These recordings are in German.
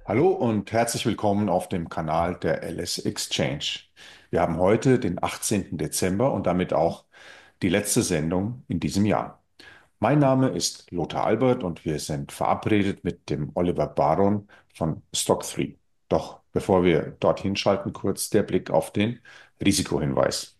Hallo und herzlich willkommen auf dem Kanal der LS Exchange. Wir haben heute den 18. Dezember und damit auch die letzte Sendung in diesem Jahr. Mein Name ist Lothar Albert und wir sind verabredet mit dem Oliver Baron von Stock3. Doch bevor wir dorthin schalten, kurz der Blick auf den Risikohinweis.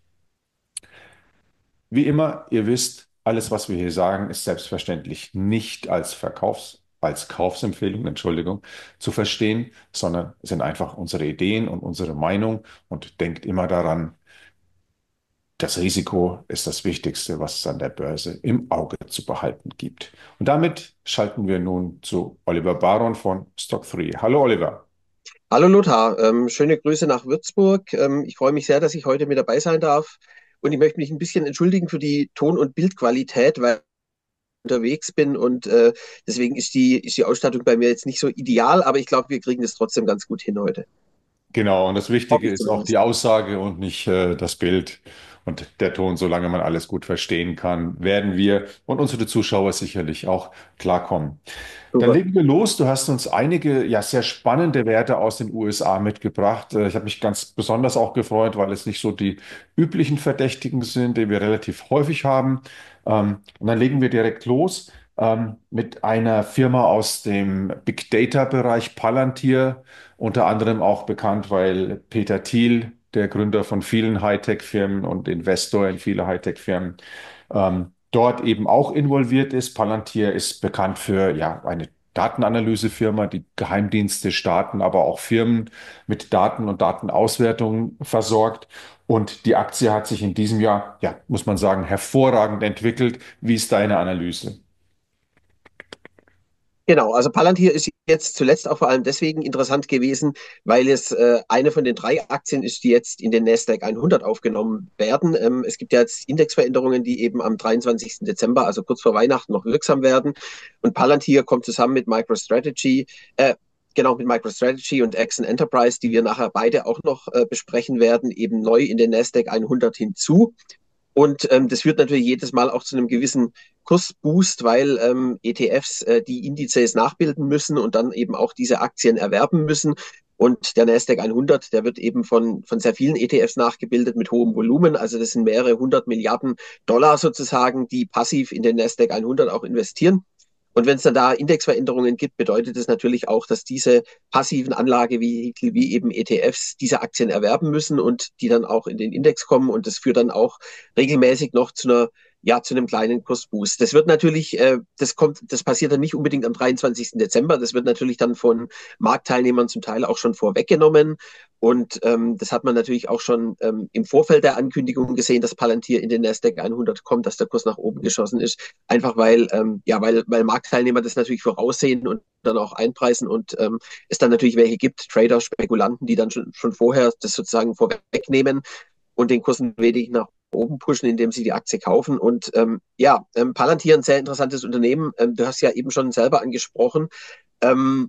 Wie immer, ihr wisst, alles, was wir hier sagen, ist selbstverständlich nicht als Kaufsempfehlung, Entschuldigung, zu verstehen, sondern sind einfach unsere Ideen und unsere Meinung und denkt immer daran, das Risiko ist das Wichtigste, was es an der Börse im Auge zu behalten gibt. Und damit schalten wir nun zu Oliver Baron von Stock3. Hallo Oliver. Hallo Lothar, schöne Grüße nach Würzburg. Ich freue mich sehr, dass ich heute mit dabei sein darf. Und ich möchte mich ein bisschen entschuldigen für die Ton- und Bildqualität, weil ich unterwegs bin und deswegen ist die Ausstattung bei mir jetzt nicht so ideal, aber ich glaube, wir kriegen das trotzdem ganz gut hin heute. Genau, und das Hoffe Wichtige ich ist auch zumindest. die Aussage und nicht das Bild und der Ton. Solange man alles gut verstehen kann, werden wir und unsere Zuschauer sicherlich auch klarkommen. Dann Super. legen wir los. Du hast uns einige ja sehr spannende Werte aus den USA mitgebracht. Ich habe mich ganz besonders auch gefreut, weil es nicht so die üblichen Verdächtigen sind, die wir relativ häufig haben. Und dann legen wir direkt los mit einer Firma aus dem Big Data-Bereich, Palantir, unter anderem auch bekannt, weil Peter Thiel, der Gründer von vielen Hightech-Firmen und Investor in viele Hightech-Firmen, dort eben auch involviert ist. Palantir ist bekannt für ja eine Datenanalysefirma, die Geheimdienste, Staaten, aber auch Firmen mit Daten und Datenauswertungen versorgt. Und die Aktie hat sich in diesem Jahr, ja, muss man sagen, hervorragend entwickelt. Wie ist deine Analyse? Genau, also Palantir ist jetzt zuletzt auch vor allem deswegen interessant gewesen, weil es eine von den drei Aktien ist, die jetzt in den Nasdaq 100 aufgenommen werden. Es gibt ja jetzt Indexveränderungen, die eben am 23. Dezember, also kurz vor Weihnachten, noch wirksam werden. Und Palantir kommt zusammen mit MicroStrategy, genau mit MicroStrategy und Axon Enterprise, die wir nachher beide auch noch besprechen werden, eben neu in den Nasdaq 100 hinzu. Und das führt natürlich jedes Mal auch zu einem gewissen Kursboost, weil ETFs die Indizes nachbilden müssen und dann eben auch diese Aktien erwerben müssen. Und der Nasdaq 100, der wird eben von sehr vielen ETFs nachgebildet mit hohem Volumen. Also das sind mehrere hundert Milliarden Dollar sozusagen, die passiv in den Nasdaq 100 auch investieren. Und wenn es dann da Indexveränderungen gibt, bedeutet das natürlich auch, dass diese passiven Anlagevehikel wie eben ETFs diese Aktien erwerben müssen und die dann auch in den Index kommen. Und das führt dann auch regelmäßig noch zu einem kleinen Kursboost. Das wird natürlich, das passiert dann nicht unbedingt am 23. Dezember. Das wird natürlich dann von Marktteilnehmern zum Teil auch schon vorweggenommen. Und das hat man natürlich auch schon im Vorfeld der Ankündigung gesehen, dass Palantir in den Nasdaq 100 kommt, dass der Kurs nach oben geschossen ist. Einfach weil Marktteilnehmer das natürlich voraussehen und dann auch einpreisen und es dann natürlich welche gibt, Trader, Spekulanten, die dann schon vorher das sozusagen vorwegnehmen und den Kurs ein wenig nach oben pushen, indem sie die Aktie kaufen. Und Palantir ein sehr interessantes Unternehmen. Du hast ja eben schon selber angesprochen. Ähm,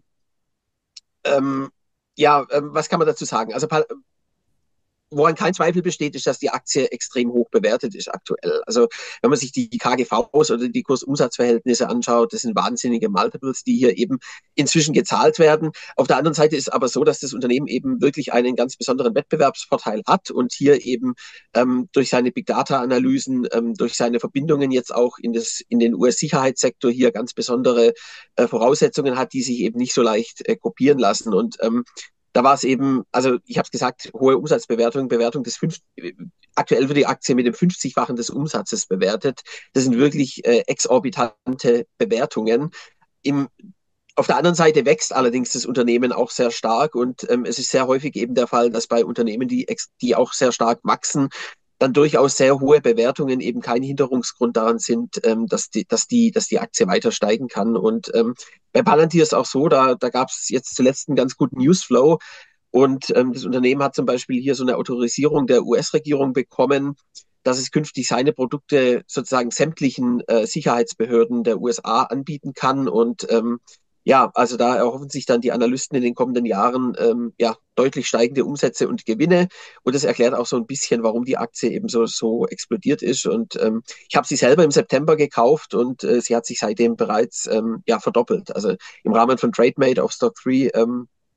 was kann man dazu sagen? Also woran kein Zweifel besteht, ist, dass die Aktie extrem hoch bewertet ist aktuell. Also wenn man sich die KGVs oder die Kursumsatzverhältnisse anschaut, das sind wahnsinnige Multiples, die hier eben inzwischen gezahlt werden. Auf der anderen Seite ist aber so, dass das Unternehmen eben wirklich einen ganz besonderen Wettbewerbsvorteil hat und hier eben durch seine Big Data Analysen, durch seine Verbindungen jetzt auch in den US-Sicherheitssektor hier ganz besondere Voraussetzungen hat, die sich eben nicht so leicht kopieren lassen. Und da war es eben, also ich habe es gesagt, hohe Umsatzbewertung, Bewertung des aktuell wird die Aktie mit dem 50-fachen des Umsatzes bewertet. Das sind wirklich exorbitante Bewertungen. Im, auf der anderen Seite wächst allerdings das Unternehmen auch sehr stark und es ist sehr häufig eben der Fall, dass bei Unternehmen, die auch sehr stark wachsen, dann durchaus sehr hohe Bewertungen eben kein Hinderungsgrund daran sind, dass die Aktie weiter steigen kann. Und bei Palantir ist auch so, da gab es jetzt zuletzt einen ganz guten Newsflow und das Unternehmen hat zum Beispiel hier so eine Autorisierung der US-Regierung bekommen, dass es künftig seine Produkte sozusagen sämtlichen Sicherheitsbehörden der USA anbieten kann. Und also da erhoffen sich dann die Analysten in den kommenden Jahren deutlich steigende Umsätze und Gewinne. Und das erklärt auch so ein bisschen, warum die Aktie eben so explodiert ist. Und ich habe sie selber im September gekauft und sie hat sich seitdem bereits verdoppelt. Also im Rahmen von TradeMate auf Stock 3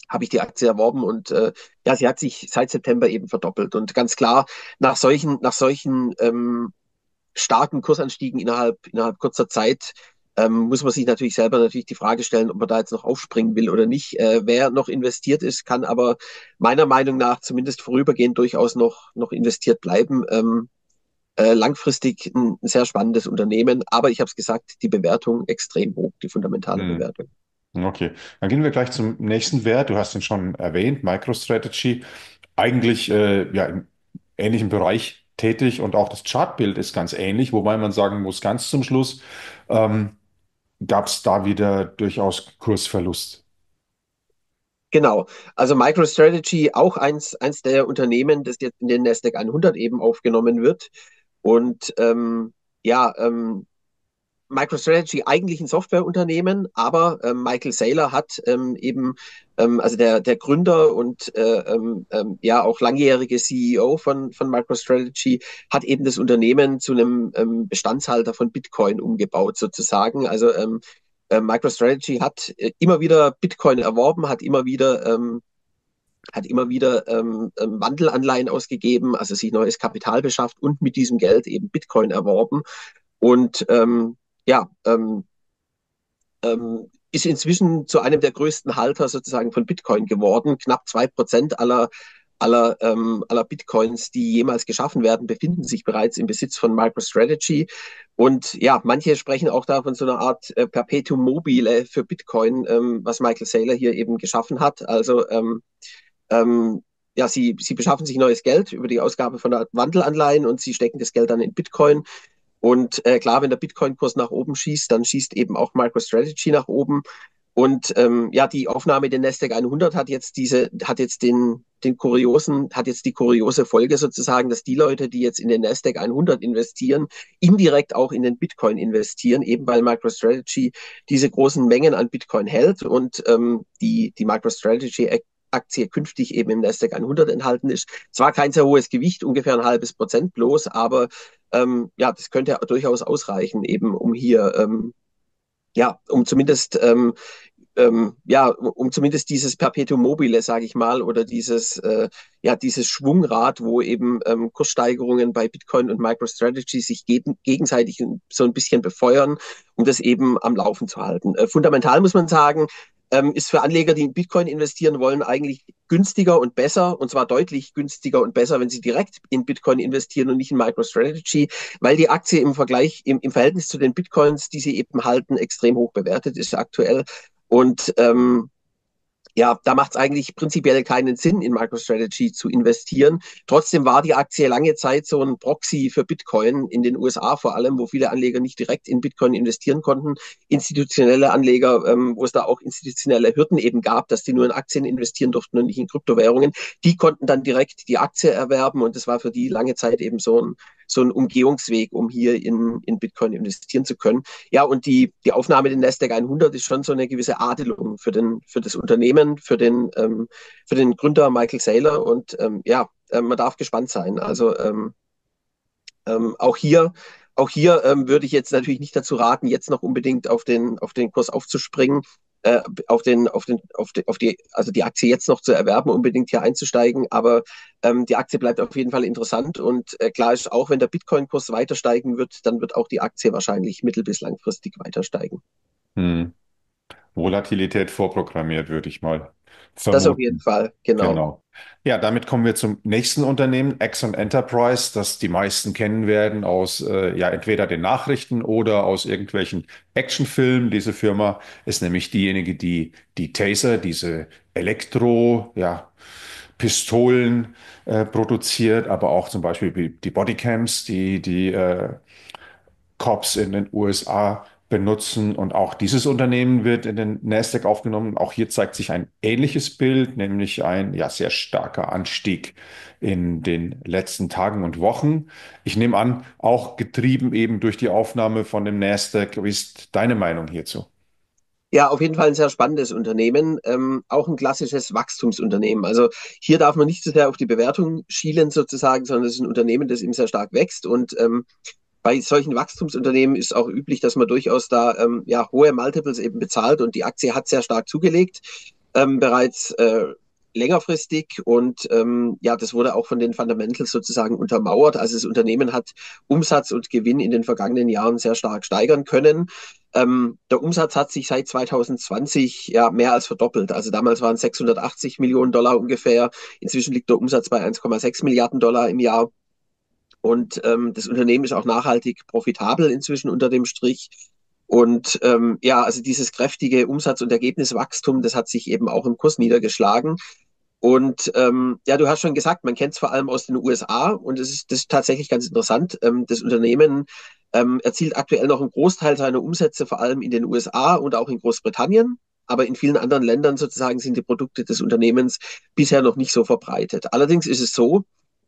habe ich die Aktie erworben und ja, sie hat sich seit September eben verdoppelt. Und ganz klar, nach solchen starken Kursanstiegen innerhalb kurzer Zeit muss man sich natürlich selber natürlich die Frage stellen, ob man da jetzt noch aufspringen will oder nicht. Wer noch investiert ist, kann aber meiner Meinung nach zumindest vorübergehend durchaus noch investiert bleiben. Langfristig ein sehr spannendes Unternehmen, aber ich habe es gesagt, die Bewertung extrem hoch, die fundamentale Hm. Bewertung. Okay, dann gehen wir gleich zum nächsten Wert. Du hast ihn schon erwähnt, MicroStrategy. Eigentlich ja im ähnlichen Bereich tätig und auch das Chartbild ist ganz ähnlich, wobei man sagen muss, ganz zum Schluss ähm, gab es da wieder durchaus Kursverlust. Genau, also MicroStrategy auch eins der Unternehmen, das jetzt in den Nasdaq 100 eben aufgenommen wird. Und ja, MicroStrategy eigentlich ein Softwareunternehmen, aber Michael Saylor hat also der Gründer und ja auch langjährige CEO von MicroStrategy, hat eben das Unternehmen zu einem Bestandshalter von Bitcoin umgebaut sozusagen. Also MicroStrategy hat immer wieder Bitcoin erworben, hat immer wieder Wandelanleihen ausgegeben, also sich neues Kapital beschafft und mit diesem Geld eben Bitcoin erworben. Und ja, ist inzwischen zu einem der größten Halter sozusagen von Bitcoin geworden. Knapp 2% aller Bitcoins, die jemals geschaffen werden, befinden sich bereits im Besitz von MicroStrategy. Und ja, manche sprechen auch da von so einer Art Perpetuum mobile für Bitcoin, was Michael Saylor hier eben geschaffen hat. Also ja, sie beschaffen sich neues Geld über die Ausgabe von Wandelanleihen und sie stecken das Geld dann in Bitcoin. Und klar, wenn der Bitcoin-Kurs nach oben schießt, dann schießt eben auch MicroStrategy nach oben. Und ja, die Aufnahme in den Nasdaq 100 hat jetzt die kuriose Folge sozusagen, dass die Leute, die jetzt in den Nasdaq 100 investieren, indirekt auch in den Bitcoin investieren, eben weil MicroStrategy diese großen Mengen an Bitcoin hält und die MicroStrategy Aktie künftig eben im Nasdaq 100 enthalten ist. Zwar kein sehr hohes Gewicht, ungefähr ein halbes Prozent bloß, aber ja, das könnte durchaus ausreichen, eben um hier, ja, um zumindest dieses Perpetuum mobile, sage ich mal, oder ja, dieses Schwungrad, wo eben Kurssteigerungen bei Bitcoin und MicroStrategy sich gegenseitig so ein bisschen befeuern, um das eben am Laufen zu halten. Fundamental muss man sagen, ist für Anleger, die in Bitcoin investieren wollen, eigentlich günstiger und besser, und zwar deutlich günstiger und besser, wenn sie direkt in Bitcoin investieren und nicht in MicroStrategy, weil die Aktie im Verhältnis zu den Bitcoins, die sie eben halten, extrem hoch bewertet ist aktuell. Und ja, da macht es eigentlich prinzipiell keinen Sinn, in MicroStrategy zu investieren. Trotzdem war die Aktie lange Zeit so ein Proxy für Bitcoin in den USA vor allem, wo viele Anleger nicht direkt in Bitcoin investieren konnten. Institutionelle Anleger, wo es da auch institutionelle Hürden eben gab, dass die nur in Aktien investieren durften und nicht in Kryptowährungen, die konnten dann direkt die Aktie erwerben und das war für die lange Zeit eben so ein Umgehungsweg, um hier in Bitcoin investieren zu können. Ja, und die Aufnahme in den Nasdaq 100 ist schon so eine gewisse Adelung für das Unternehmen, für den Gründer Michael Saylor. Und ja, man darf gespannt sein. Also auch hier würde ich jetzt natürlich nicht dazu raten, jetzt noch unbedingt auf den Kurs aufzuspringen, also die Aktie jetzt noch zu erwerben, unbedingt hier einzusteigen. Aber die Aktie bleibt auf jeden Fall interessant und klar ist auch, wenn der Bitcoin-Kurs weiter steigen wird, dann wird auch die Aktie wahrscheinlich mittel- bis langfristig weiter steigen. Hm. Volatilität vorprogrammiert, würde ich mal Das auf jeden vermuten. Fall, genau. Genau. Ja, damit kommen wir zum nächsten Unternehmen, Exxon Enterprise, das die meisten kennen werden aus ja entweder den Nachrichten oder aus irgendwelchen Actionfilmen. Diese Firma ist nämlich diejenige, die die Taser, diese ja, Pistolen produziert, aber auch zum Beispiel die Bodycams, die Cops in den USA benutzen. Und auch dieses Unternehmen wird in den Nasdaq aufgenommen. Auch hier zeigt sich ein ähnliches Bild, nämlich ein ja, sehr starker Anstieg in den letzten Tagen und Wochen. Ich nehme an, auch getrieben eben durch die Aufnahme von dem Nasdaq. Wie ist deine Meinung hierzu? Ja, auf jeden Fall ein sehr spannendes Unternehmen, auch ein klassisches Wachstumsunternehmen. Also hier darf man nicht so sehr auf die Bewertung schielen sozusagen, sondern es ist ein Unternehmen, das eben sehr stark wächst und bei solchen Wachstumsunternehmen ist auch üblich, dass man durchaus da ja, hohe Multiples eben bezahlt und die Aktie hat sehr stark zugelegt. bereits längerfristig und ja, das wurde auch von den Fundamentals sozusagen untermauert. Also das Unternehmen hat Umsatz und Gewinn in den vergangenen Jahren sehr stark steigern können. Der Umsatz hat sich seit 2020 ja mehr als verdoppelt. Also damals waren es 680 Millionen Dollar ungefähr. Inzwischen liegt der Umsatz bei 1,6 Milliarden Dollar im Jahr. Und das Unternehmen ist auch nachhaltig profitabel inzwischen unter dem Strich. Und ja, also dieses kräftige Umsatz- und Ergebniswachstum, das hat sich eben auch im Kurs niedergeschlagen. Und ja, du hast schon gesagt, man kennt es vor allem aus den USA und das ist tatsächlich ganz interessant. Das Unternehmen erzielt aktuell noch einen Großteil seiner Umsätze vor allem in den USA und auch in Großbritannien. Aber in vielen anderen Ländern sozusagen sind die Produkte des Unternehmens bisher noch nicht so verbreitet. Allerdings ist es so,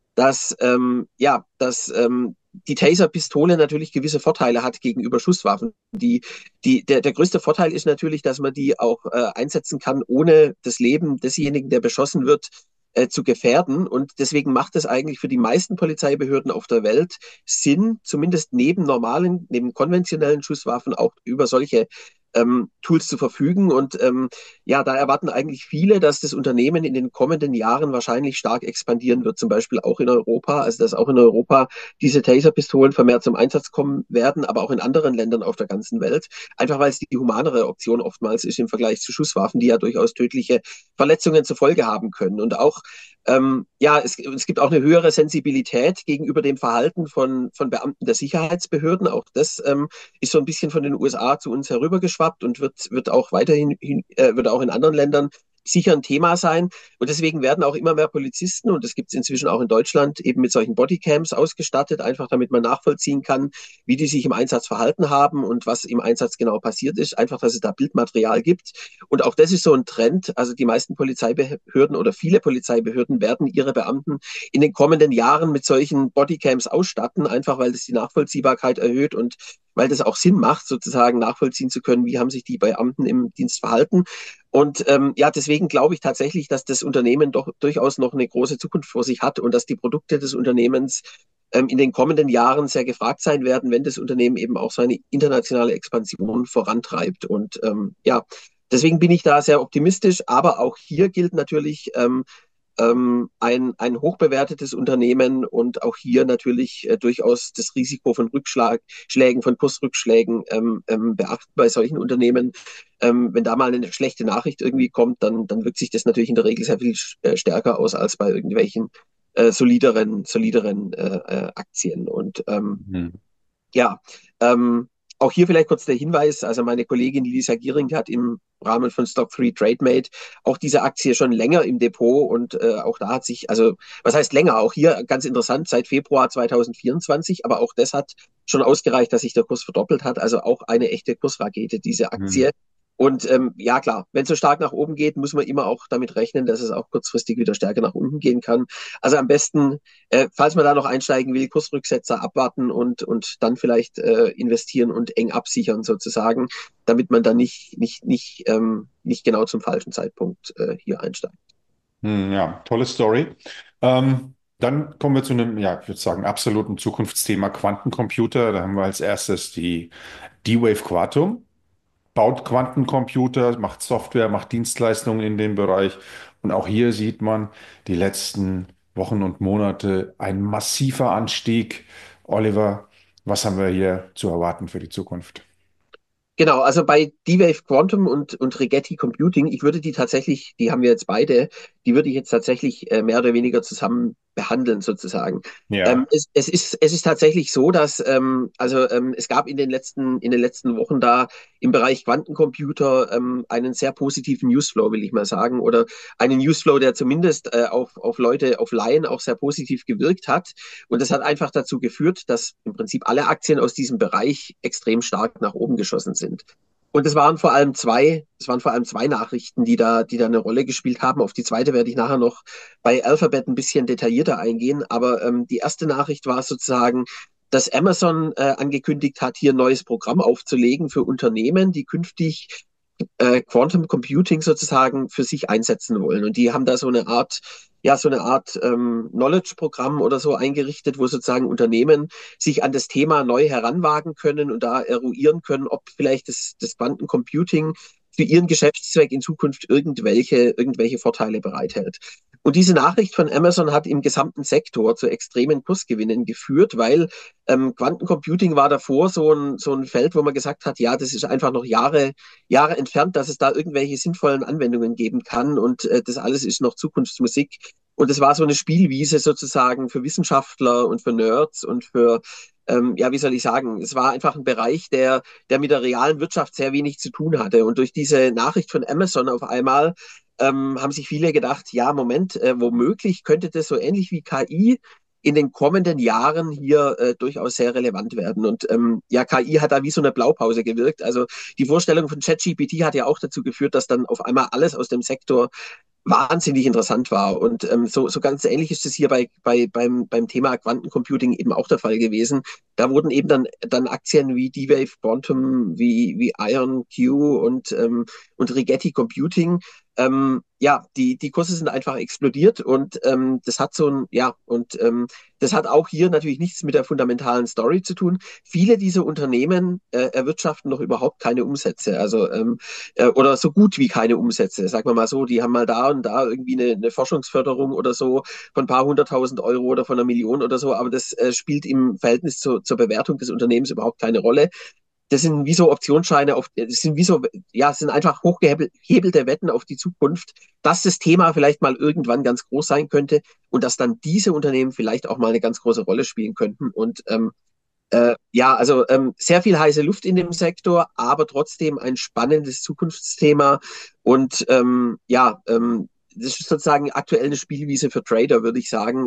dass die Taser-Pistole natürlich gewisse Vorteile hat gegenüber Schusswaffen. Der größte Vorteil ist natürlich, dass man die auch einsetzen kann, ohne das Leben desjenigen, der beschossen wird, zu gefährden. Und deswegen macht es eigentlich für die meisten Polizeibehörden auf der Welt Sinn, zumindest neben konventionellen Schusswaffen auch über solche Tools zu verfügen. Und ja, da erwarten eigentlich viele, dass das Unternehmen in den kommenden Jahren wahrscheinlich stark expandieren wird, zum Beispiel auch in Europa. Also dass auch in Europa diese Taser-Pistolen vermehrt zum Einsatz kommen werden, aber auch in anderen Ländern auf der ganzen Welt. Einfach weil es die humanere Option oftmals ist im Vergleich zu Schusswaffen, die ja durchaus tödliche Verletzungen zur Folge haben können. Und auch ja, es gibt auch eine höhere Sensibilität gegenüber dem Verhalten von Beamten der Sicherheitsbehörden. Auch das ist so ein bisschen von den USA zu uns herübergeschwappt und wird auch wird auch in anderen Ländern sicher ein Thema sein. Und deswegen werden auch immer mehr Polizisten, und das gibt es inzwischen auch in Deutschland, eben mit solchen Bodycams ausgestattet, einfach damit man nachvollziehen kann, wie die sich im Einsatz verhalten haben und was im Einsatz genau passiert ist. Einfach, dass es da Bildmaterial gibt. Und auch das ist so ein Trend. Also die meisten Polizeibehörden oder viele Polizeibehörden werden ihre Beamten in den kommenden Jahren mit solchen Bodycams ausstatten, einfach weil das die Nachvollziehbarkeit erhöht und weil das auch Sinn macht, sozusagen nachvollziehen zu können, wie haben sich die Beamten im Dienst verhalten. Und ja, deswegen glaube ich tatsächlich, dass das Unternehmen doch durchaus noch eine große Zukunft vor sich hat und dass die Produkte des Unternehmens in den kommenden Jahren sehr gefragt sein werden, wenn das Unternehmen eben auch seine internationale Expansion vorantreibt. Und ja, deswegen bin ich da sehr optimistisch. Aber auch hier gilt natürlich, ein hochbewertetes Unternehmen und auch hier natürlich durchaus das Risiko von Rückschlägen, von Kursrückschlägen beachten bei solchen Unternehmen. Wenn da mal eine schlechte Nachricht irgendwie kommt, dann wirkt sich das natürlich in der Regel sehr viel stärker aus als bei irgendwelchen solideren Aktien. Und Mhm. ja, auch hier vielleicht kurz der Hinweis, also meine Kollegin Lisa Giering, die hat im Rahmen von Stock 3 TradeMate auch diese Aktie schon länger im Depot und auch da hat sich, also was heißt länger, auch hier ganz interessant, seit Februar 2024, aber auch das hat schon ausgereicht, dass sich der Kurs verdoppelt hat, also auch eine echte Kursrakete, diese Aktie. Mhm. Und ja klar, wenn es so stark nach oben geht, muss man immer auch damit rechnen, dass es auch kurzfristig wieder stärker nach unten gehen kann. Also am besten falls man da noch einsteigen will, Kursrücksetzer abwarten und dann vielleicht investieren und eng absichern sozusagen, damit man dann nicht genau zum falschen Zeitpunkt hier einsteigt. Ja, tolle Story. Dann kommen wir zu einem, ja, ich würde sagen, absoluten Zukunftsthema Quantencomputer. Da haben wir als erstes die D-Wave Quantum. Baut Quantencomputer, macht Software, macht Dienstleistungen in dem Bereich. Und auch hier sieht man die letzten Wochen und Monate ein massiver Anstieg. Oliver, was haben wir hier zu erwarten für die Zukunft? Genau, also bei D-Wave Quantum und Rigetti Computing, ich würde die tatsächlich, die haben wir jetzt beide, die würde ich jetzt tatsächlich mehr oder weniger zusammen behandeln sozusagen. Ja. Es ist tatsächlich so, dass es gab in den letzten Wochen da im Bereich Quantencomputer einen sehr positiven Newsflow, will ich mal sagen, oder einen Newsflow, der zumindest auf Leute, auf Laien auch sehr positiv gewirkt hat. Und das hat einfach dazu geführt, dass im Prinzip alle Aktien aus diesem Bereich extrem stark nach oben geschossen sind. Und es waren vor allem zwei Nachrichten, die da eine Rolle gespielt haben. Auf die zweite werde ich nachher noch bei Alphabet ein bisschen detaillierter eingehen. Aber die erste Nachricht war sozusagen, dass Amazon angekündigt hat, hier ein neues Programm aufzulegen für Unternehmen, die künftig Quantum Computing sozusagen für sich einsetzen wollen. Und die haben da so eine Art Knowledge-Programm oder so eingerichtet, wo sozusagen Unternehmen sich an das Thema neu heranwagen können und da eruieren können, ob vielleicht das Quantencomputing für ihren Geschäftszweck in Zukunft irgendwelche Vorteile bereithält. Und diese Nachricht von Amazon hat im gesamten Sektor zu extremen Kursgewinnen geführt, weil Quantencomputing war davor so ein Feld, wo man gesagt hat, ja, das ist einfach noch Jahre entfernt, dass es da irgendwelche sinnvollen Anwendungen geben kann und das alles ist noch Zukunftsmusik. Und es war so eine Spielwiese sozusagen für Wissenschaftler und für Nerds und für, ja, wie soll ich sagen, es war einfach ein Bereich, der mit der realen Wirtschaft sehr wenig zu tun hatte. Und durch diese Nachricht von Amazon auf einmal haben sich viele gedacht, ja, Moment, womöglich könnte das so ähnlich wie KI in den kommenden Jahren hier durchaus sehr relevant werden. Und ja, KI hat da wie so eine Blaupause gewirkt. Also die Vorstellung von ChatGPT hat ja auch dazu geführt, dass dann auf einmal alles aus dem Sektor wahnsinnig interessant war. Und so ganz ähnlich ist es hier beim Thema Quantencomputing eben auch der Fall gewesen. Da wurden eben dann Aktien wie D-Wave Quantum, wie IonQ und Rigetti Computing, ja, die Kurse sind einfach explodiert und das hat so ein, ja, und das hat auch hier natürlich nichts mit der fundamentalen Story zu tun. Viele dieser Unternehmen erwirtschaften noch überhaupt keine Umsätze, also oder so gut wie keine Umsätze, sagen wir mal so. Die haben mal da und da irgendwie eine Forschungsförderung oder so von ein paar hunderttausend Euro oder von einer Million oder so, aber das spielt im Verhältnis zur Bewertung des Unternehmens überhaupt keine Rolle. Das sind wie so Optionsscheine das sind wie so, ja, es sind einfach hochgehebelte Wetten auf die Zukunft, dass das Thema vielleicht mal irgendwann ganz groß sein könnte und dass dann diese Unternehmen vielleicht auch mal eine ganz große Rolle spielen könnten. Und ja, also sehr viel heiße Luft in dem Sektor, aber trotzdem ein spannendes Zukunftsthema. Und ja, das ist sozusagen aktuell eine Spielwiese für Trader, würde ich sagen.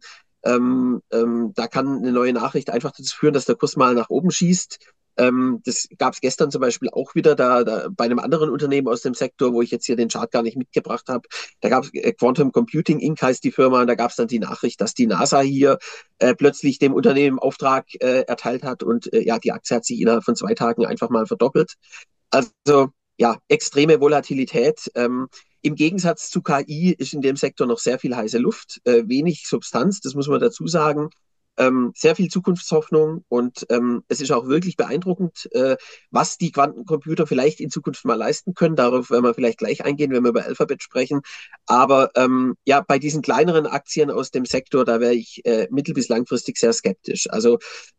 Da kann eine neue Nachricht einfach dazu führen, dass der Kurs mal nach oben schießt. Das gab es gestern zum Beispiel auch wieder da bei einem anderen Unternehmen aus dem Sektor, wo ich jetzt hier den Chart gar nicht mitgebracht habe. Da gab es Quantum Computing Inc. heißt die Firma, und da gab es dann die Nachricht, dass die NASA hier plötzlich dem Unternehmen Auftrag erteilt hat und ja, die Aktie hat sich innerhalb von 2 Tagen einfach mal verdoppelt. Also ja, extreme Volatilität. Im Gegensatz zu KI ist in dem Sektor noch sehr viel heiße Luft, wenig Substanz, das muss man dazu sagen. Sehr viel Zukunftshoffnung und es ist auch wirklich beeindruckend, was die Quantencomputer vielleicht in Zukunft mal leisten können. Darauf werden wir vielleicht gleich eingehen, wenn wir über Alphabet sprechen. Aber ja, bei diesen kleineren Aktien aus dem Sektor, da wäre ich mittel- bis langfristig sehr skeptisch. Also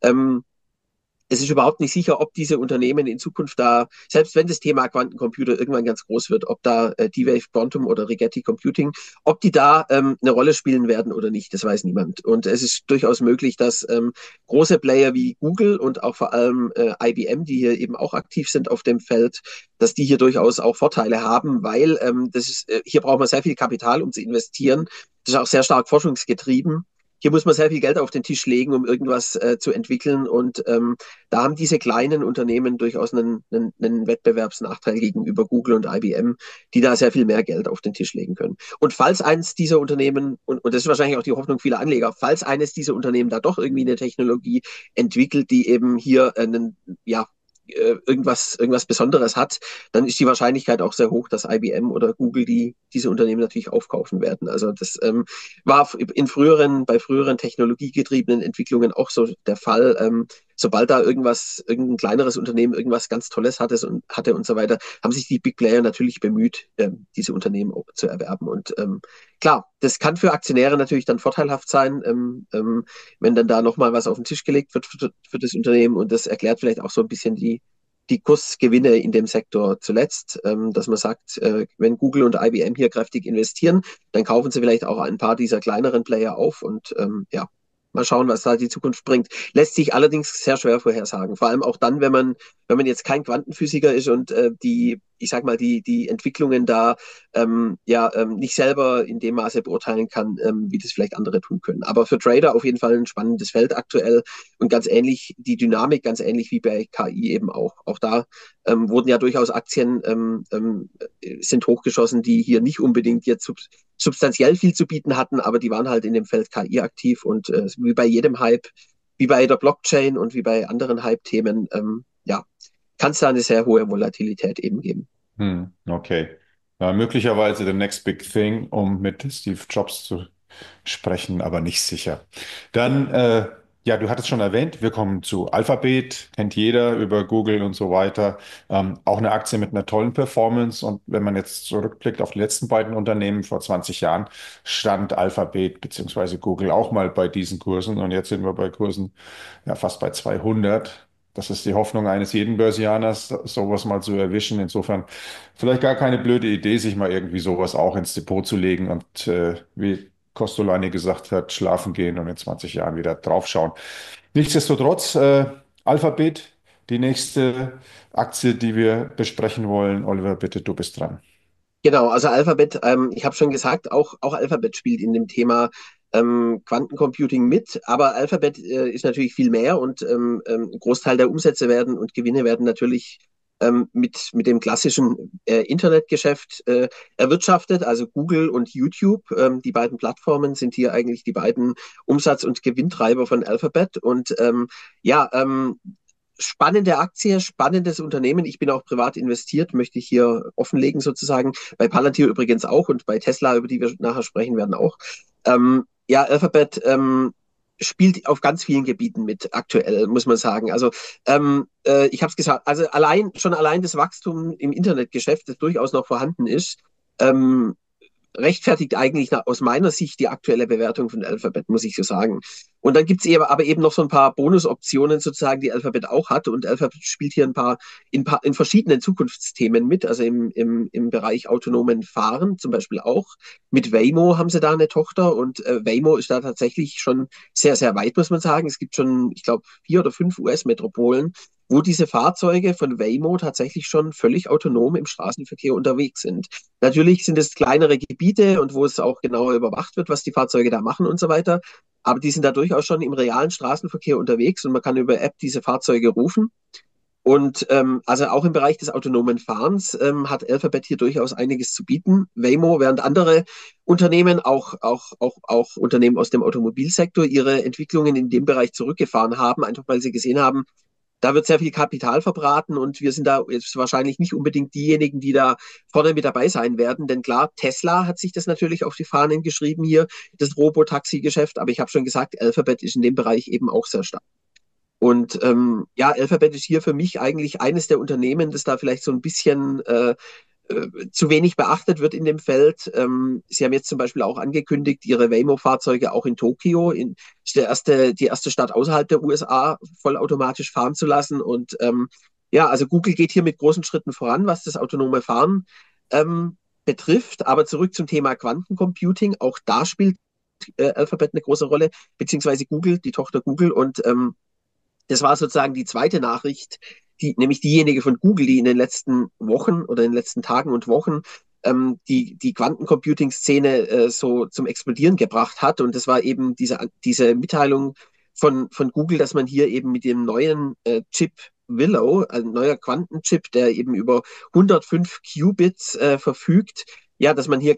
es ist überhaupt nicht sicher, ob diese Unternehmen in Zukunft da, selbst wenn das Thema Quantencomputer irgendwann ganz groß wird, ob da D-Wave Quantum oder Rigetti Computing, ob die da eine Rolle spielen werden oder nicht, das weiß niemand. Und es ist durchaus möglich, dass große Player wie Google und auch vor allem IBM, die hier eben auch aktiv sind auf dem Feld, dass die hier durchaus auch Vorteile haben, weil hier braucht man sehr viel Kapital, um zu investieren. Das ist auch sehr stark forschungsgetrieben. Hier muss man sehr viel Geld auf den Tisch legen, um irgendwas zu entwickeln. Und da haben diese kleinen Unternehmen durchaus einen Wettbewerbsnachteil gegenüber Google und IBM, die da sehr viel mehr Geld auf den Tisch legen können. Und falls eines dieser Unternehmen, und das ist wahrscheinlich auch die Hoffnung vieler Anleger, falls eines dieser Unternehmen da doch irgendwie eine Technologie entwickelt, die eben hier ja, irgendwas Besonderes hat, dann ist die Wahrscheinlichkeit auch sehr hoch, dass IBM oder Google diese Unternehmen natürlich aufkaufen werden. Also das war bei früheren technologiegetriebenen Entwicklungen auch so der Fall. Sobald da irgendein kleineres Unternehmen irgendwas ganz Tolles hatte und so weiter, haben sich die Big Player natürlich bemüht, diese Unternehmen auch zu erwerben. Und klar, das kann für Aktionäre natürlich dann vorteilhaft sein, wenn dann da nochmal was auf den Tisch gelegt wird für das Unternehmen. Und das erklärt vielleicht auch so ein bisschen die Kursgewinne in dem Sektor zuletzt, dass man sagt, wenn Google und IBM hier kräftig investieren, dann kaufen sie vielleicht auch ein paar dieser kleineren Player auf und ja, mal schauen, was da die Zukunft bringt. Lässt sich allerdings sehr schwer vorhersagen. Vor allem auch dann, wenn man jetzt kein Quantenphysiker ist und ich sag mal, die Entwicklungen da ja nicht selber in dem Maße beurteilen kann, wie das vielleicht andere tun können. Aber für Trader auf jeden Fall ein spannendes Feld aktuell und ganz ähnlich, die Dynamik ganz ähnlich wie bei KI eben auch. Auch da wurden ja durchaus Aktien sind hochgeschossen, die hier nicht unbedingt jetzt substanziell viel zu bieten hatten, aber die waren halt in dem Feld KI aktiv und wie bei jedem Hype, wie bei der Blockchain und wie bei anderen Hype-Themen, ja, kann es da eine sehr hohe Volatilität eben geben. Okay. Möglicherweise the next big thing, um mit Steve Jobs zu sprechen, aber nicht sicher. Dann Ja, du hattest schon erwähnt, wir kommen zu Alphabet, kennt jeder über Google und so weiter. Auch eine Aktie mit einer tollen Performance. Und wenn man jetzt zurückblickt auf die letzten beiden Unternehmen vor 20 Jahren, stand Alphabet beziehungsweise Google auch mal bei diesen Kursen. Und jetzt sind wir bei Kursen ja fast bei 200. Das ist die Hoffnung eines jeden Börsianers, sowas mal zu erwischen. Insofern vielleicht gar keine blöde Idee, sich mal irgendwie sowas auch ins Depot zu legen und wie Kostolani gesagt hat, schlafen gehen und in 20 Jahren wieder draufschauen. Nichtsdestotrotz, Alphabet, die nächste Aktie, die wir besprechen wollen. Oliver, bitte, du bist dran. Genau, also Alphabet, ich habe schon gesagt, auch Alphabet spielt in dem Thema Quantencomputing mit, aber Alphabet ist natürlich viel mehr und ein Großteil der Umsätze werden und Gewinne werden natürlich mit dem klassischen Internetgeschäft erwirtschaftet, also Google und YouTube. Die beiden Plattformen sind hier eigentlich die beiden Umsatz- und Gewinntreiber von Alphabet und ja, spannende Aktie, spannendes Unternehmen. Ich bin auch privat investiert, möchte ich hier offenlegen sozusagen. Bei Palantir übrigens auch und bei Tesla, über die wir nachher sprechen werden, auch. Ja, Alphabet spielt auf ganz vielen Gebieten mit aktuell, muss man sagen. Also ich habe es gesagt, also schon allein das Wachstum im Internetgeschäft, das durchaus noch vorhanden ist, ähm, rechtfertigt eigentlich aus meiner Sicht die aktuelle Bewertung von Alphabet, muss ich so sagen. Und dann gibt es eben, aber eben noch so ein paar Bonusoptionen sozusagen, die Alphabet auch hat. Und Alphabet spielt hier in verschiedenen Zukunftsthemen mit, also im Bereich autonomen Fahren zum Beispiel auch. Mit Waymo haben sie da eine Tochter und Waymo ist da tatsächlich schon sehr, sehr weit, muss man sagen. Es gibt schon, ich glaube, 4 oder 5 US-Metropolen, wo diese Fahrzeuge von Waymo tatsächlich schon völlig autonom im Straßenverkehr unterwegs sind. Natürlich sind es kleinere Gebiete und wo es auch genauer überwacht wird, was die Fahrzeuge da machen und so weiter. Aber die sind da durchaus schon im realen Straßenverkehr unterwegs und man kann über App diese Fahrzeuge rufen. Und also auch im Bereich des autonomen Fahrens hat Alphabet hier durchaus einiges zu bieten. Waymo, während andere Unternehmen, auch Unternehmen aus dem Automobilsektor, ihre Entwicklungen in dem Bereich zurückgefahren haben, einfach weil sie gesehen haben, da wird sehr viel Kapital verbraten und wir sind da jetzt wahrscheinlich nicht unbedingt diejenigen, die da vorne mit dabei sein werden. Denn klar, Tesla hat sich das natürlich auf die Fahnen geschrieben hier, das Robotaxi-Geschäft. Aber ich habe schon gesagt, Alphabet ist in dem Bereich eben auch sehr stark. Und ja, Alphabet ist hier für mich eigentlich eines der Unternehmen, das da vielleicht so ein bisschen zu wenig beachtet wird in dem Feld. Sie haben jetzt zum Beispiel auch angekündigt, ihre Waymo-Fahrzeuge auch in Tokio, ist die erste Stadt außerhalb der USA, vollautomatisch fahren zu lassen. Und ja, also Google geht hier mit großen Schritten voran, was das autonome Fahren betrifft. Aber zurück zum Thema Quantencomputing. Auch da spielt Alphabet eine große Rolle, beziehungsweise Google, die Tochter Google. Und das war sozusagen die zweite Nachricht, nämlich diejenige von Google, die in den letzten Wochen oder in den letzten Tagen und Wochen die Quantencomputing-Szene so zum Explodieren gebracht hat. Und das war eben diese Mitteilung von Google, dass man hier eben mit dem neuen Chip Willow, ein neuer Quantenchip, der eben über 105 Qubits verfügt, ja, dass man hier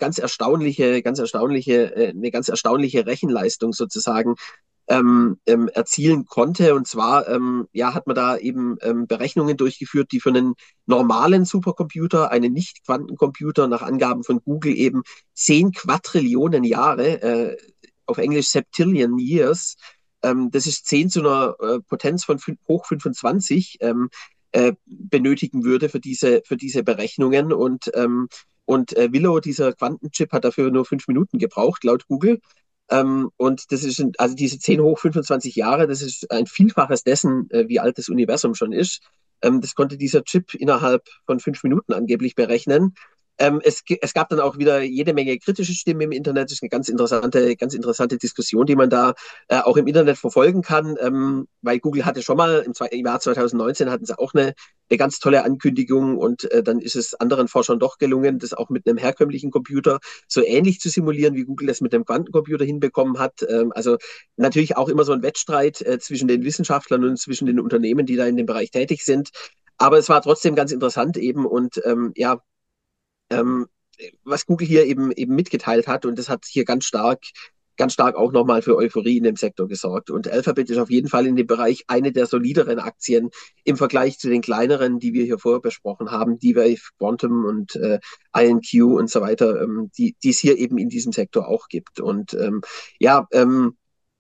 eine ganz erstaunliche Rechenleistung sozusagen erzielen konnte. Und zwar ja, hat man da eben Berechnungen durchgeführt, die für einen normalen Supercomputer, einen Nicht-Quantencomputer, nach Angaben von Google eben 10 Quadrillionen Jahre, auf Englisch Septillion Years, das ist 10 zu einer Potenz von hoch 25, benötigen würde für diese Berechnungen. Und Willow, dieser Quantenchip, hat dafür nur 5 Minuten gebraucht, laut Google. Und das ist, also diese 10 hoch 25 Jahre, das ist ein Vielfaches dessen, wie alt das Universum schon ist. Das konnte dieser Chip innerhalb von 5 Minuten angeblich berechnen. Es gab dann auch wieder jede Menge kritische Stimmen im Internet. Das ist eine ganz interessante Diskussion, die man da auch im Internet verfolgen kann, weil Google hatte schon mal im Jahr 2019 hatten sie auch eine ganz tolle Ankündigung und dann ist es anderen Forschern doch gelungen, das auch mit einem herkömmlichen Computer so ähnlich zu simulieren, wie Google das mit dem Quantencomputer hinbekommen hat. Also natürlich auch immer so ein Wettstreit zwischen den Wissenschaftlern und zwischen den Unternehmen, die da in dem Bereich tätig sind. Aber es war trotzdem ganz interessant eben und ja, ähm, was Google hier eben mitgeteilt hat. Und das hat hier ganz stark auch nochmal für Euphorie in dem Sektor gesorgt. Und Alphabet ist auf jeden Fall in dem Bereich eine der solideren Aktien im Vergleich zu den kleineren, die wir hier vorher besprochen haben, D-Wave, Quantum und IonQ und so weiter, die es hier eben in diesem Sektor auch gibt. Und ja,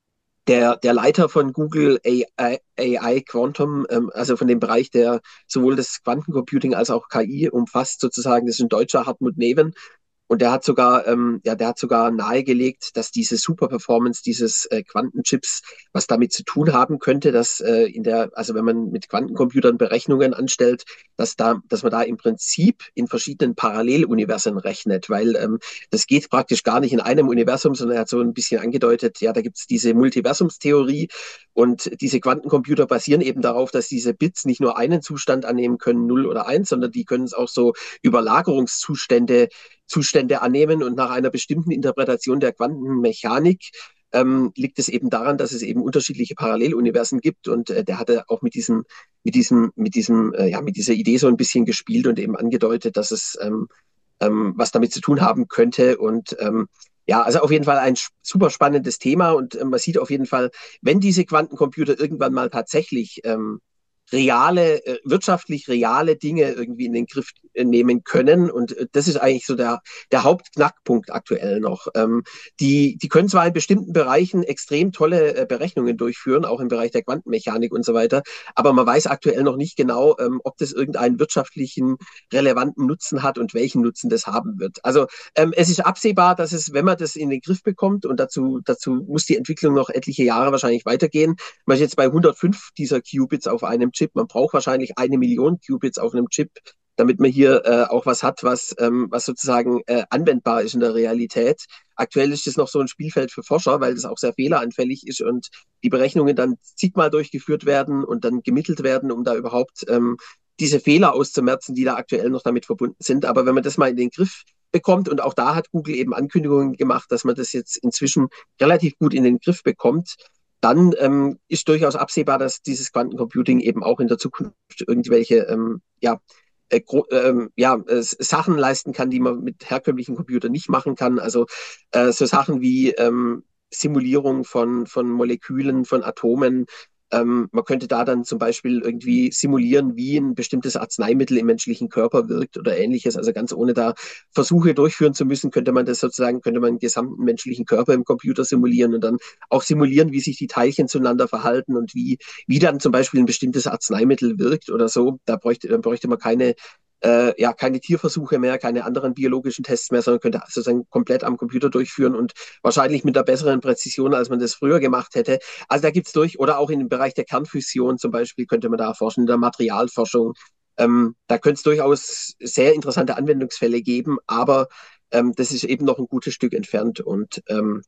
der Leiter von Google AI Quantum, also von dem Bereich, der sowohl das Quantencomputing als auch KI umfasst, sozusagen, das ist ein Deutscher, Hartmut Neven. Und der hat sogar nahegelegt, dass diese Superperformance dieses Quantenchips was damit zu tun haben könnte, dass also wenn man mit Quantencomputern Berechnungen anstellt, dass man da im Prinzip in verschiedenen Paralleluniversen rechnet, weil das geht praktisch gar nicht in einem Universum, sondern er hat so ein bisschen angedeutet, ja, da gibt es diese Multiversumstheorie und diese Quantencomputer basieren eben darauf, dass diese Bits nicht nur einen Zustand annehmen können, 0 oder 1, sondern die können es auch so Überlagerungszustände annehmen und nach einer bestimmten Interpretation der Quantenmechanik liegt es eben daran, dass es eben unterschiedliche Paralleluniversen gibt und der hatte auch mit dieser Idee so ein bisschen gespielt und eben angedeutet, dass es was damit zu tun haben könnte und ja, also auf jeden Fall ein super spannendes Thema und man sieht auf jeden Fall, wenn diese Quantencomputer irgendwann mal tatsächlich wirtschaftlich reale Dinge irgendwie in den Griff nehmen können. Und das ist eigentlich so der Hauptknackpunkt aktuell noch. Die können zwar in bestimmten Bereichen extrem tolle Berechnungen durchführen, auch im Bereich der Quantenmechanik und so weiter, aber man weiß aktuell noch nicht genau, ob das irgendeinen wirtschaftlichen relevanten Nutzen hat und welchen Nutzen das haben wird. Also es ist absehbar, dass es, wenn man das in den Griff bekommt, und dazu muss die Entwicklung noch etliche Jahre wahrscheinlich weitergehen, man ist jetzt bei 105 dieser Qubits auf einem Chip. Man braucht wahrscheinlich 1 Million Qubits auf einem Chip, damit man hier auch was hat, was sozusagen anwendbar ist in der Realität. Aktuell ist das noch so ein Spielfeld für Forscher, weil das auch sehr fehleranfällig ist und die Berechnungen dann zigmal durchgeführt werden und dann gemittelt werden, um da überhaupt diese Fehler auszumerzen, die da aktuell noch damit verbunden sind. Aber wenn man das mal in den Griff bekommt, und auch da hat Google eben Ankündigungen gemacht, dass man das jetzt inzwischen relativ gut in den Griff bekommt, dann ist durchaus absehbar, dass dieses Quantencomputing eben auch in der Zukunft irgendwelche Sachen leisten kann, die man mit herkömmlichen Computern nicht machen kann. Also so Sachen wie Simulierung von Molekülen, von Atomen. Man könnte da dann zum Beispiel irgendwie simulieren, wie ein bestimmtes Arzneimittel im menschlichen Körper wirkt oder ähnliches. Also ganz ohne da Versuche durchführen zu müssen, könnte man den gesamten menschlichen Körper im Computer simulieren und dann auch simulieren, wie sich die Teilchen zueinander verhalten und wie dann zum Beispiel ein bestimmtes Arzneimittel wirkt oder so. Dann bräuchte man keine Tierversuche mehr, keine anderen biologischen Tests mehr, sondern könnte sozusagen komplett am Computer durchführen und wahrscheinlich mit einer besseren Präzision, als man das früher gemacht hätte. Also da gibt es oder auch in dem Bereich der Kernfusion zum Beispiel könnte man da forschen, in der Materialforschung. Da könnte es durchaus sehr interessante Anwendungsfälle geben, aber das ist eben noch ein gutes Stück entfernt und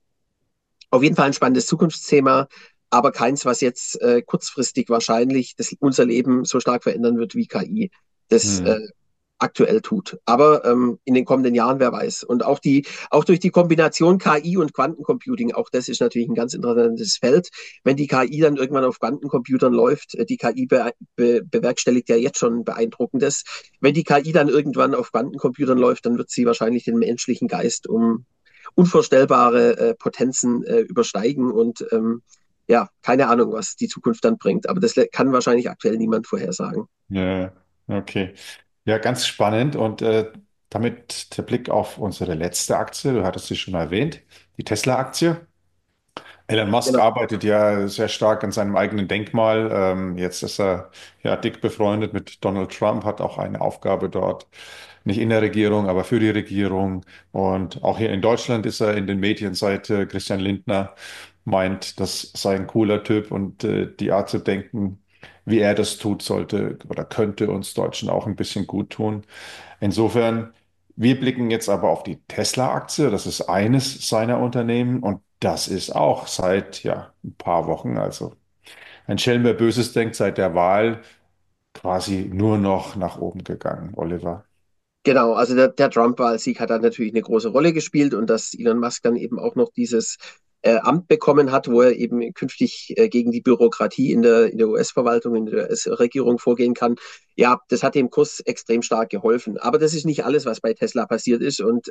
auf jeden Fall ein spannendes Zukunftsthema, aber keins, was jetzt kurzfristig wahrscheinlich unser Leben so stark verändern wird wie KI. Das Hm. aktuell tut. Aber in den kommenden Jahren, wer weiß. Und auch durch die Kombination KI und Quantencomputing, auch das ist natürlich ein ganz interessantes Feld. Wenn die KI dann irgendwann auf Quantencomputern läuft, die KI bewerkstelligt ja jetzt schon Beeindruckendes. Wenn die KI dann irgendwann auf Quantencomputern läuft, dann wird sie wahrscheinlich den menschlichen Geist um unvorstellbare Potenzen übersteigen und ja, keine Ahnung, was die Zukunft dann bringt. Aber das kann wahrscheinlich aktuell niemand vorhersagen. Ja, okay. Ja, ganz spannend. Und damit der Blick auf unsere letzte Aktie, du hattest sie schon erwähnt, die Tesla-Aktie. Elon Musk Genau. arbeitet ja sehr stark an seinem eigenen Denkmal. Jetzt ist er ja dick befreundet mit Donald Trump, hat auch eine Aufgabe dort, nicht in der Regierung, aber für die Regierung. Und auch hier in Deutschland ist er in den Medien seit Christian Lindner meint, das sei ein cooler Typ und die Art zu denken, wie er das tut, sollte oder könnte uns Deutschen auch ein bisschen gut tun. Insofern, wir blicken jetzt aber auf die Tesla-Aktie. Das ist eines seiner Unternehmen und das ist auch seit ja ein paar Wochen, also ein Schelm, wer Böses denkt, seit der Wahl quasi nur noch nach oben gegangen, Oliver. Genau, also der Trump-Wahlsieg hat da natürlich eine große Rolle gespielt und dass Elon Musk dann eben auch noch dieses Amt bekommen hat, wo er eben künftig gegen die Bürokratie in der US-Verwaltung, in der US-Regierung vorgehen kann. Ja, das hat dem Kurs extrem stark geholfen. Aber das ist nicht alles, was bei Tesla passiert ist und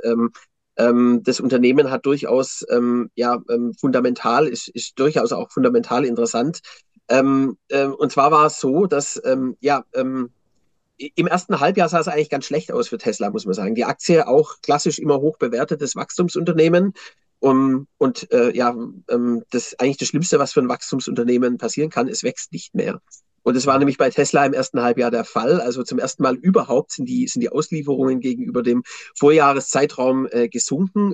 das Unternehmen hat durchaus ist durchaus auch fundamental interessant. Und zwar war es so, dass im ersten Halbjahr sah es eigentlich ganz schlecht aus für Tesla, muss man sagen. Die Aktie auch klassisch immer hoch bewertetes Wachstumsunternehmen. Das eigentlich das Schlimmste, was für ein Wachstumsunternehmen passieren kann, es wächst nicht mehr. Und das war nämlich bei Tesla im ersten Halbjahr der Fall. Also zum ersten Mal überhaupt sind die Auslieferungen gegenüber dem Vorjahreszeitraum gesunken.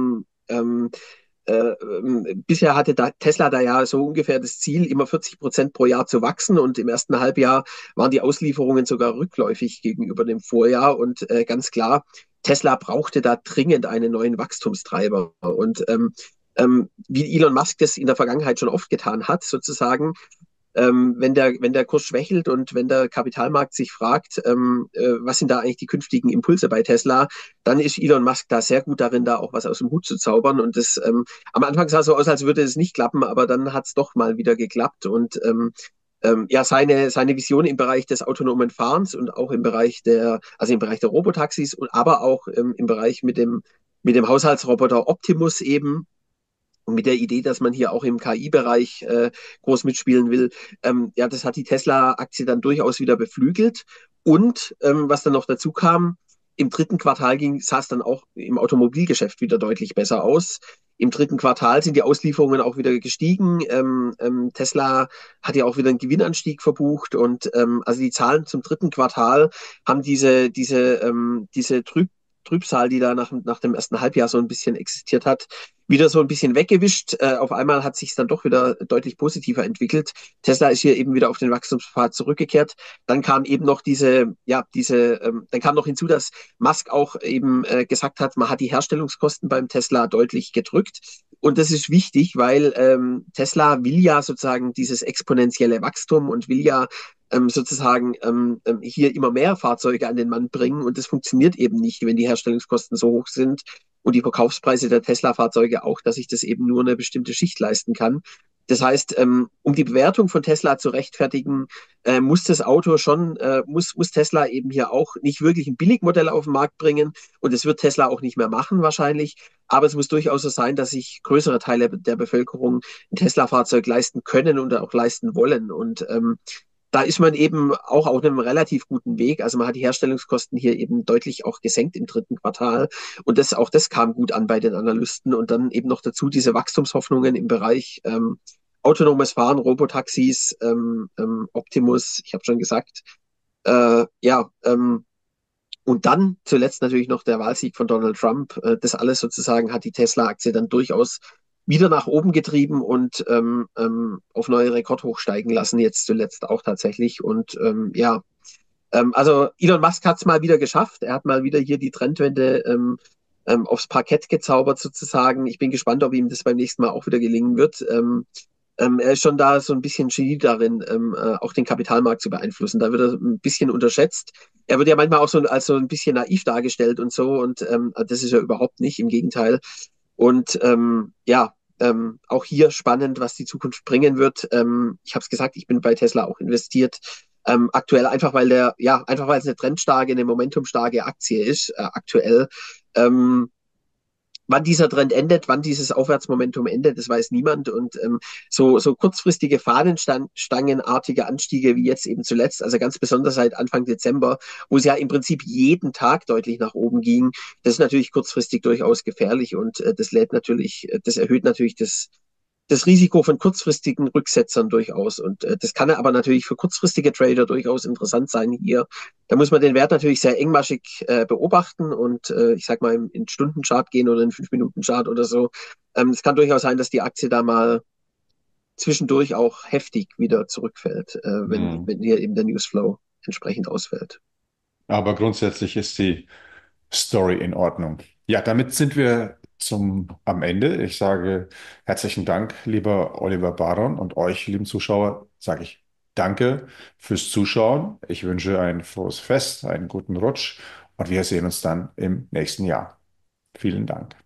Bisher hatte Tesla da ja so ungefähr das Ziel, immer 40% pro Jahr zu wachsen. Und im ersten Halbjahr waren die Auslieferungen sogar rückläufig gegenüber dem Vorjahr. Und ganz klar, Tesla brauchte da dringend einen neuen Wachstumstreiber. Und wie Elon Musk das in der Vergangenheit schon oft getan hat, sozusagen, wenn der Kurs schwächelt und wenn der Kapitalmarkt sich fragt, was sind da eigentlich die künftigen Impulse bei Tesla, dann ist Elon Musk da sehr gut darin, da auch was aus dem Hut zu zaubern. Und das am Anfang sah es so aus, als würde es nicht klappen, aber dann hat es doch mal wieder geklappt. Und ja, seine Vision im Bereich des autonomen Fahrens und auch also im Bereich der Robotaxis und aber auch im Bereich mit dem Haushaltsroboter Optimus eben, und mit der Idee, dass man hier auch im KI-Bereich groß mitspielen will, ja, das hat die Tesla-Aktie dann durchaus wieder beflügelt. Und was dann noch dazu kam, im dritten Quartal sah es dann auch im Automobilgeschäft wieder deutlich besser aus. Im dritten Quartal sind die Auslieferungen auch wieder gestiegen. Tesla hat ja auch wieder einen Gewinnanstieg verbucht und also die Zahlen zum dritten Quartal haben diese Trübsal, die da nach dem ersten Halbjahr so ein bisschen existiert hat, wieder so ein bisschen weggewischt. Auf einmal hat sich dann doch wieder deutlich positiver entwickelt. Tesla ist hier eben wieder auf den Wachstumspfad zurückgekehrt. Dann kam eben noch dann kam noch hinzu, dass Musk auch eben gesagt hat, man hat die Herstellungskosten beim Tesla deutlich gedrückt. Und das ist wichtig, weil Tesla will ja sozusagen dieses exponentielle Wachstum und will ja sozusagen hier immer mehr Fahrzeuge an den Mann bringen. Und das funktioniert eben nicht, wenn die Herstellungskosten so hoch sind und die Verkaufspreise der Tesla-Fahrzeuge auch, dass sich das eben nur eine bestimmte Schicht leisten kann. Das heißt, um die Bewertung von Tesla zu rechtfertigen, muss Tesla eben hier auch nicht wirklich ein Billigmodell auf den Markt bringen. Und das wird Tesla auch nicht mehr machen wahrscheinlich. Aber es muss durchaus so sein, dass sich größere Teile der Bevölkerung ein Tesla-Fahrzeug leisten können und auch leisten wollen. Und da ist man eben auch auf einem relativ guten Weg. Also man hat die Herstellungskosten hier eben deutlich auch gesenkt im dritten Quartal. Und auch das kam gut an bei den Analysten. Und dann eben noch dazu diese Wachstumshoffnungen im Bereich autonomes Fahren, Robotaxis, Optimus, ich habe schon gesagt. Äh, ja, ähm, und dann zuletzt natürlich noch der Wahlsieg von Donald Trump. Das alles sozusagen hat die Tesla-Aktie dann durchaus wieder nach oben getrieben und auf neue Rekordhoch steigen lassen, jetzt zuletzt auch tatsächlich. Und also Elon Musk hat es mal wieder geschafft. Er hat mal wieder hier die Trendwende aufs Parkett gezaubert sozusagen. Ich bin gespannt, ob ihm das beim nächsten Mal auch wieder gelingen wird. Er ist schon da so ein bisschen Genie darin, auch den Kapitalmarkt zu beeinflussen. Da wird er ein bisschen unterschätzt. Er wird ja manchmal auch so als so ein bisschen naiv dargestellt und so. Und das ist er überhaupt nicht, im Gegenteil. Und auch hier spannend, was die Zukunft bringen wird. Ich habe es gesagt, ich bin bei Tesla auch investiert. Aktuell einfach weil es eine trendstarke, eine momentumstarke Aktie ist, aktuell. Ähm, Wann dieser Trend endet, wann dieses Aufwärtsmomentum endet, das weiß niemand. Und so kurzfristige Fahnenstangenartige Anstiege wie jetzt eben zuletzt, also ganz besonders seit Anfang Dezember, wo es ja im Prinzip jeden Tag deutlich nach oben ging, das ist natürlich kurzfristig durchaus gefährlich und das erhöht natürlich das Risiko von kurzfristigen Rücksetzern durchaus. Und das kann aber natürlich für kurzfristige Trader durchaus interessant sein hier. Da muss man den Wert natürlich sehr engmaschig beobachten und ich sag mal in Stundenchart gehen oder in 5-Minuten-Chart oder so. Es kann durchaus sein, dass die Aktie da mal zwischendurch auch heftig wieder zurückfällt, Hm. wenn hier eben der Newsflow entsprechend ausfällt. Aber grundsätzlich ist die Story in Ordnung. Ja, damit sind wir am Ende. Ich sage herzlichen Dank, lieber Oliver Baron, und euch, lieben Zuschauer, sage ich danke fürs Zuschauen. Ich wünsche ein frohes Fest, einen guten Rutsch und wir sehen uns dann im nächsten Jahr. Vielen Dank.